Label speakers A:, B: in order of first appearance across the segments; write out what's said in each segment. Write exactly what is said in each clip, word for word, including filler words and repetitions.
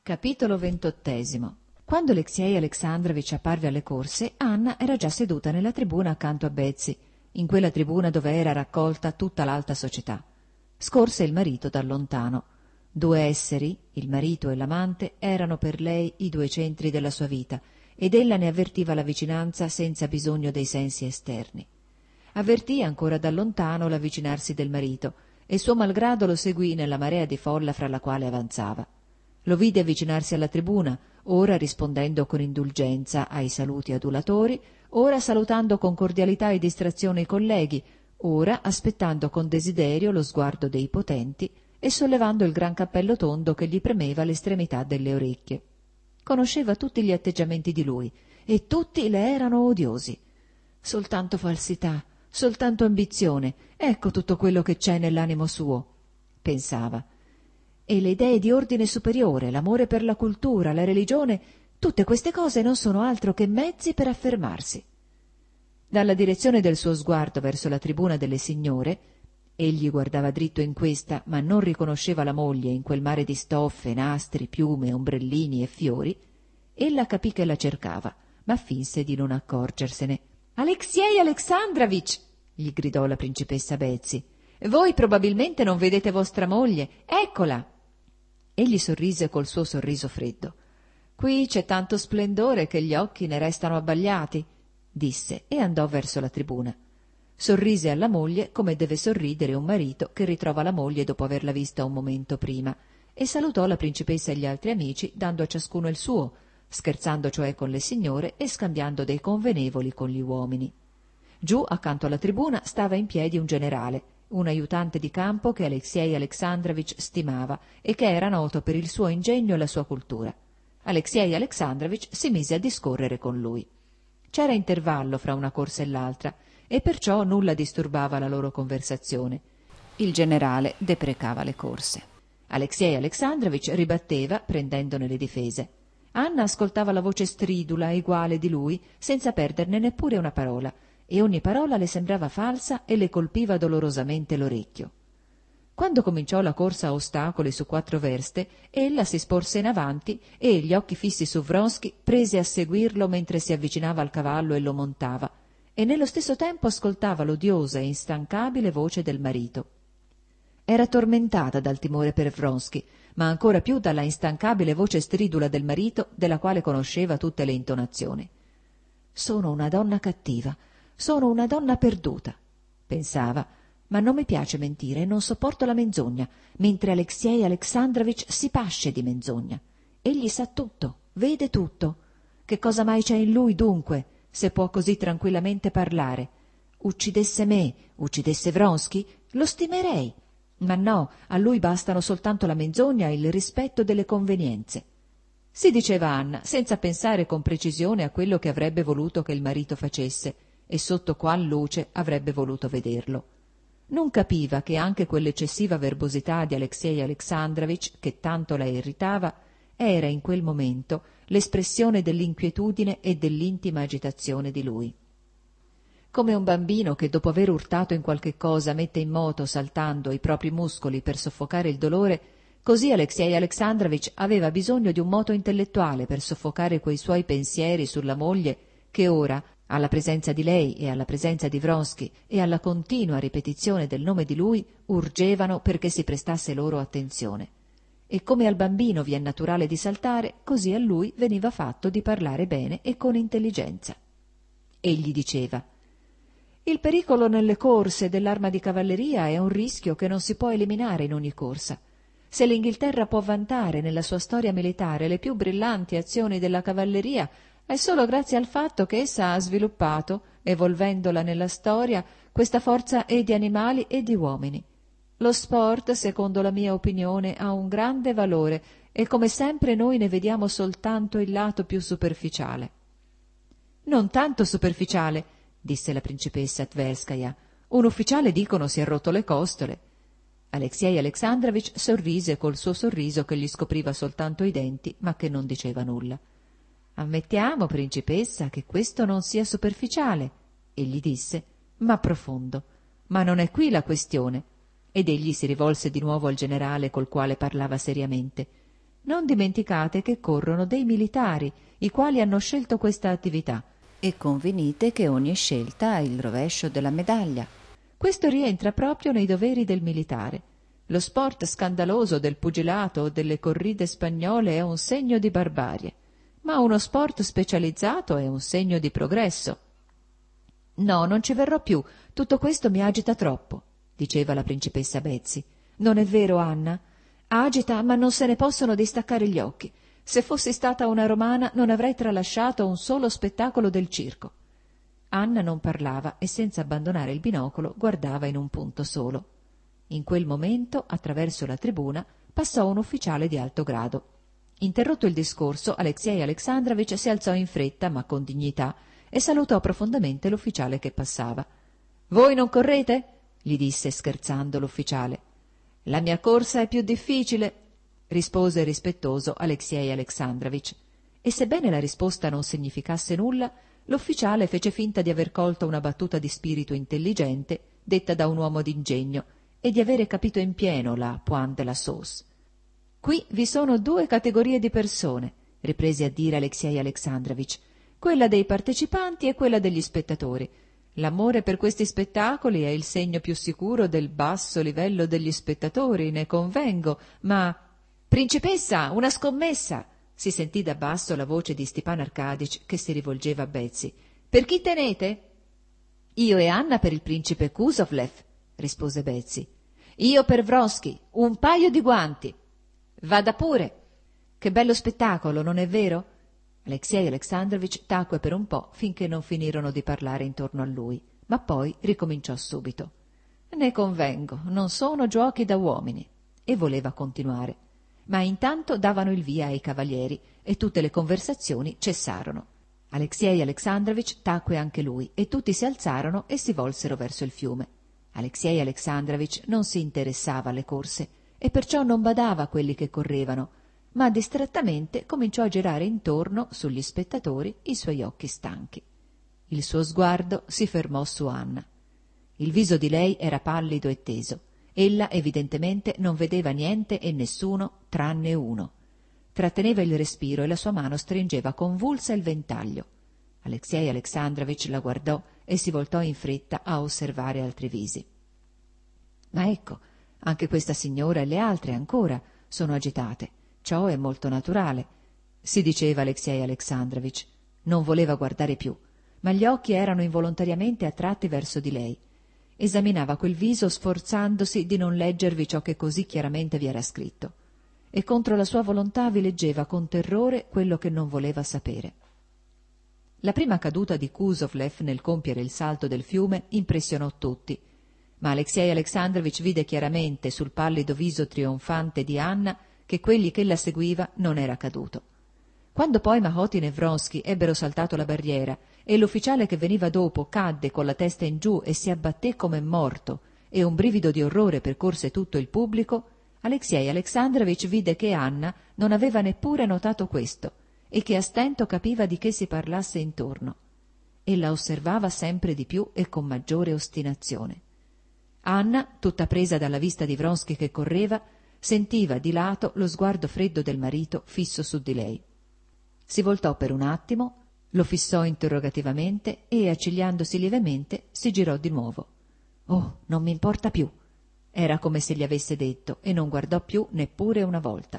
A: Capitolo ventottesimo. Quando Aleksej Aleksandrovich apparve alle corse, Anna era già seduta nella tribuna accanto a Betsy, in quella tribuna dove era raccolta tutta l'alta società. Scorse il marito da lontano. Due esseri, il marito e l'amante, erano per lei i due centri della sua vita, ed ella ne avvertiva la vicinanza senza bisogno dei sensi esterni. Avvertì ancora da lontano l'avvicinarsi del marito, e suo malgrado lo seguì nella marea di folla fra la quale avanzava. Lo vide avvicinarsi alla tribuna, ora rispondendo con indulgenza ai saluti adulatori, ora salutando con cordialità e distrazione i colleghi, ora aspettando con desiderio lo sguardo dei potenti e sollevando il gran cappello tondo che gli premeva all'estremità delle orecchie. Conosceva tutti gli atteggiamenti di lui, e tutti le erano odiosi. Soltanto falsità, soltanto ambizione, ecco tutto quello che c'è nell'animo suo, pensava. E le idee di ordine superiore, l'amore per la cultura, la religione, tutte queste cose non sono altro che mezzi per affermarsi. Dalla direzione del suo sguardo verso la tribuna delle signore, egli guardava dritto in questa, ma non riconosceva la moglie in quel mare di stoffe, nastri, piume, ombrellini e fiori, ella capì che la cercava, ma finse di non accorgersene. «Aleksej Aleksandrovich!» gli gridò la principessa Betsy. «Voi probabilmente non vedete vostra moglie. Eccola!» Egli sorrise col suo sorriso freddo. «Qui c'è tanto splendore che gli occhi ne restano abbagliati», disse, e andò verso la tribuna. Sorrise alla moglie come deve sorridere un marito che ritrova la moglie dopo averla vista un momento prima, e salutò la principessa e gli altri amici dando a ciascuno il suo, scherzando cioè con le signore e scambiando dei convenevoli con gli uomini. Giù, accanto alla tribuna, stava in piedi un generale, un aiutante di campo che Aleksej Aleksandrovich stimava e che era noto per il suo ingegno e la sua cultura. Aleksej Aleksandrovich si mise a discorrere con lui. C'era intervallo fra una corsa e l'altra, e perciò nulla disturbava la loro conversazione. Il generale deprecava le corse. Aleksej Aleksandrovich ribatteva, prendendone le difese. Anna ascoltava la voce stridula e eguale di lui, senza perderne neppure una parola, e ogni parola le sembrava falsa e le colpiva dolorosamente l'orecchio. Quando cominciò la corsa a ostacoli su quattro verste, ella si sporse in avanti e, gli occhi fissi su Vronsky, prese a seguirlo mentre si avvicinava al cavallo e lo montava, e nello stesso tempo ascoltava l'odiosa e instancabile voce del marito. Era tormentata dal timore per Vronsky, ma ancora più dalla instancabile voce stridula del marito, della quale conosceva tutte le intonazioni. «Sono una donna cattiva, sono una donna perduta», pensava, «ma non mi piace mentire e non sopporto la menzogna, mentre Aleksej Aleksandrovich si pasce di menzogna. Egli sa tutto, vede tutto. Che cosa mai c'è in lui, dunque, se può così tranquillamente parlare? Uccidesse me, uccidesse Vronsky, lo stimerei. Ma no, a lui bastano soltanto la menzogna e il rispetto delle convenienze». Si diceva Anna, senza pensare con precisione a quello che avrebbe voluto che il marito facesse e sotto qual luce avrebbe voluto vederlo. Non capiva che anche quell'eccessiva verbosità di Aleksej Aleksandrovich, che tanto la irritava, era in quel momento l'espressione dell'inquietudine e dell'intima agitazione di lui. Come un bambino che dopo aver urtato in qualche cosa mette in moto, saltando, i propri muscoli per soffocare il dolore, così Aleksej Aleksandrovich aveva bisogno di un moto intellettuale per soffocare quei suoi pensieri sulla moglie che ora, alla presenza di lei e alla presenza di Vronsky e alla continua ripetizione del nome di lui, urgevano perché si prestasse loro attenzione. E come al bambino vi è naturale di saltare, così a lui veniva fatto di parlare bene e con intelligenza. Egli diceva: «Il pericolo nelle corse dell'arma di cavalleria è un rischio che non si può eliminare in ogni corsa. Se l'Inghilterra può vantare nella sua storia militare le più brillanti azioni della cavalleria, è solo grazie al fatto che essa ha sviluppato, evolvendola nella storia, questa forza e di animali e di uomini. Lo sport, secondo la mia opinione, ha un grande valore e come sempre noi ne vediamo soltanto il lato più superficiale». «Non tanto superficiale», disse la principessa Tverskaja. «Un ufficiale, dicono, si è rotto le costole». Aleksej Aleksandrovich sorrise col suo sorriso che gli scopriva soltanto i denti, ma che non diceva nulla. «Ammettiamo, principessa, che questo non sia superficiale», egli disse, «ma profondo. Ma non è qui la questione». Ed egli si rivolse di nuovo al generale col quale parlava seriamente. Non dimenticate che corrono dei militari, i quali hanno scelto questa attività, e convenite che ogni scelta ha il rovescio della medaglia. Questo rientra proprio nei doveri del militare. Lo sport scandaloso del pugilato o delle corride spagnole è un segno di barbarie, ma uno sport specializzato è un segno di progresso. No, non ci verrò più, tutto questo mi agita troppo, diceva la principessa Betsy. Non è vero, Anna? Agita, ma non se ne possono distaccare gli occhi. Se fossi stata una romana non avrei tralasciato un solo spettacolo del circo. Anna non parlava e senza abbandonare il binocolo guardava in un punto solo. In quel momento, attraverso la tribuna, passò un ufficiale di alto grado. Interrotto il discorso, Alexei Alexandrovich si alzò in fretta, ma con dignità, e salutò profondamente l'ufficiale che passava. «Voi non correte?» gli disse scherzando l'ufficiale. «La mia corsa è più difficile», rispose rispettoso Alexei Alexandrovich. E sebbene la risposta non significasse nulla, l'ufficiale fece finta di aver colto una battuta di spirito intelligente detta da un uomo d'ingegno e di avere capito in pieno la pointe de la sauce. «Qui vi sono due categorie di persone», riprese a dire Alexei Alexandrovich, «quella dei partecipanti e quella degli spettatori. L'amore per questi spettacoli è il segno più sicuro del basso livello degli spettatori, ne convengo, ma...» «Principessa, una scommessa!» si sentì da basso la voce di Stepan Arkadych che si rivolgeva a Betsy. «Per chi tenete?» «Io e Anna per il principe Kuzovlev», rispose Betsy. «Io per Vronsky, un paio di guanti». «Vada pure!» «Che bello spettacolo, non è vero?» Alexei Alexandrovich tacque per un po' finché non finirono di parlare intorno a lui, ma poi ricominciò subito. «Ne convengo, non sono giochi da uomini», e voleva continuare. Ma intanto davano il via ai cavalieri e tutte le conversazioni cessarono. Alexei Alexandrovich tacque anche lui e tutti si alzarono e si volsero verso il fiume. Alexei Alexandrovich non si interessava alle corse e perciò non badava a quelli che correvano, ma distrattamente cominciò a girare intorno sugli spettatori i suoi occhi stanchi. Il suo sguardo si fermò su Anna. Il viso di lei era pallido e teso. Ella evidentemente non vedeva niente e nessuno tranne uno. Tratteneva il respiro e la sua mano stringeva convulsa il ventaglio. Alexei Alexandrovich la guardò e si voltò in fretta a osservare altri visi. «Ma ecco, anche questa signora e le altre ancora sono agitate. Ciò è molto naturale», si diceva Alexei Alexandrovich. Non voleva guardare più, ma gli occhi erano involontariamente attratti verso di lei. Esaminava quel viso sforzandosi di non leggervi ciò che così chiaramente vi era scritto, e contro la sua volontà vi leggeva con terrore quello che non voleva sapere. La prima caduta di Kuzovlev nel compiere il salto del fiume impressionò tutti, ma Alexei Alexandrovich vide chiaramente sul pallido viso trionfante di Anna che quegli che la seguiva non era caduto. Quando poi Mahotin e Vronsky ebbero saltato la barriera e l'ufficiale che veniva dopo cadde con la testa in giù e si abbatté come morto e un brivido di orrore percorse tutto il pubblico, Alexei Alexandrovich vide che Anna non aveva neppure notato questo e che a stento capiva di che si parlasse intorno. E la osservava sempre di più e con maggiore ostinazione. Anna, tutta presa dalla vista di Vronsky che correva, sentiva di lato lo sguardo freddo del marito fisso su di lei. Si voltò per un attimo, lo fissò interrogativamente e, accigliandosi lievemente, si girò di nuovo. «Oh, non mi importa più», era come se gli avesse detto, e non guardò più neppure una volta.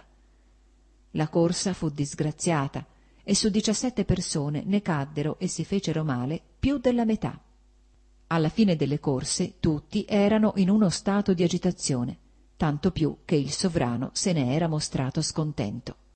A: La corsa fu disgraziata e su diciassette persone ne caddero e si fecero male più della metà. Alla fine delle corse tutti erano in uno stato di agitazione, tanto più che il sovrano se ne era mostrato scontento.